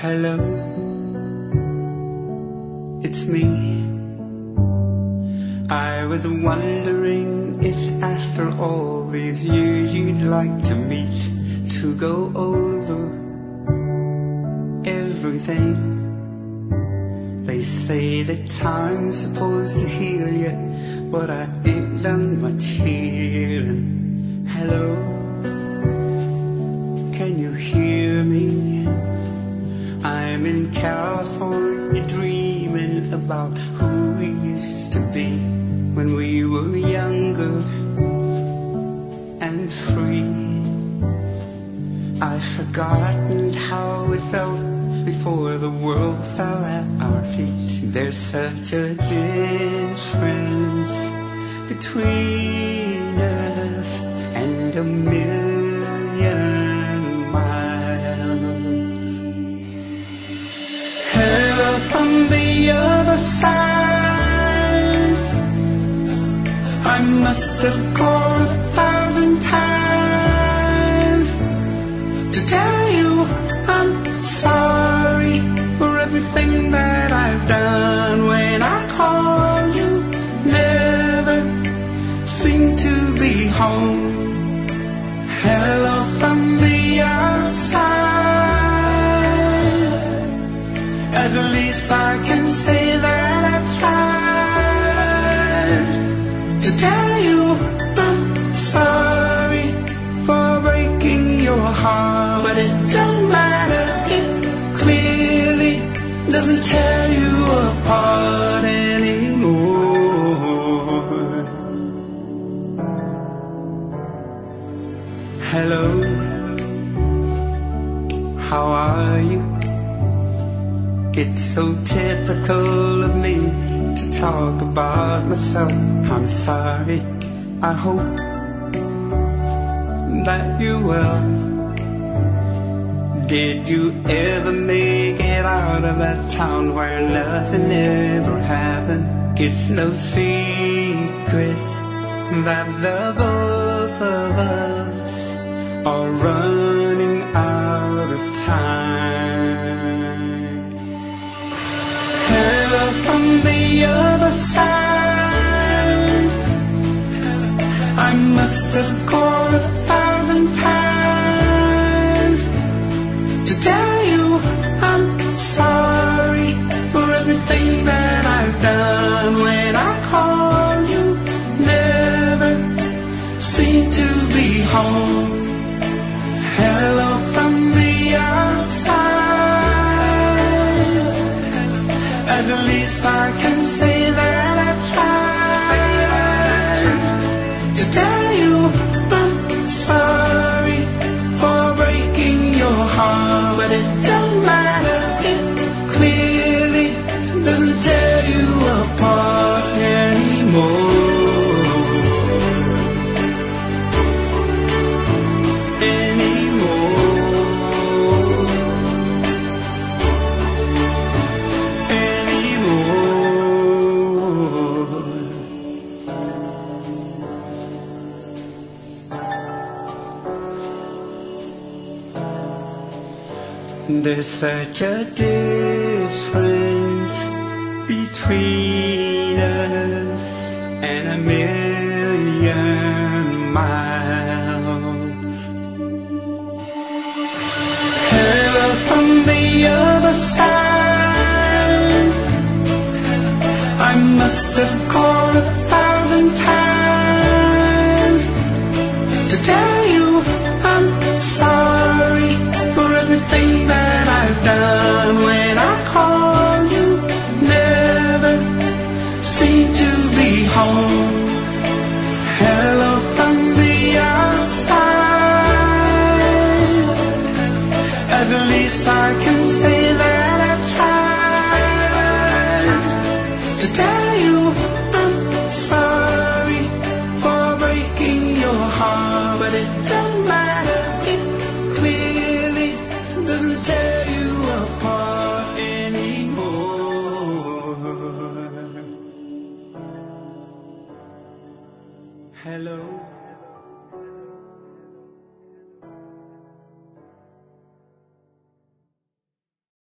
Hello, it's me. I was wondering if after all these years you'd like to meet, to go over everything. They say that time's supposed to heal you, but I ain't done much healing. Hello, can you hear me? I'm in California dreaming about who we used to be when we were younger and free. I've forgotten how we felt before the world fell at our feet. There's such a difference between us and a million miles. Hello from the other side. I must have called 1,000 times to tell you I'm sorry for everything that I've done. When I call, you never seem to be home. Hello from the other side. At least I can say that I've tried to tell you I'm sorry for breaking your heart, but it don't matter. It clearly doesn't tear you apart anymore. Hello, how are you? It's so typical of me to talk about myself. I'm sorry, I hope that you're well. Did you ever make it out of that town where nothing ever happened? It's no secret that the both of us are running out of time. Hello from the other side. I must have called 1,000 times to tell you I'm sorry for everything that I've done. When I call, you never seem to be home. Hello from the other side. At least I can say that I've tried to tell you I'm sorry for breaking your heart, but it don't matter. It clearly doesn't tear you apart anymore. There's such a difference between us and a million miles. Hello from the other side. I must have called 1,000 times to tell you I'm sorry for everything that I've done. When I call, you never seem to be home. Hello from the other side. At least I can say that I've tried to tell you I'm sorry for breaking your heart, but it don't matter. It clearly doesn't tear you apart anymore. Hello.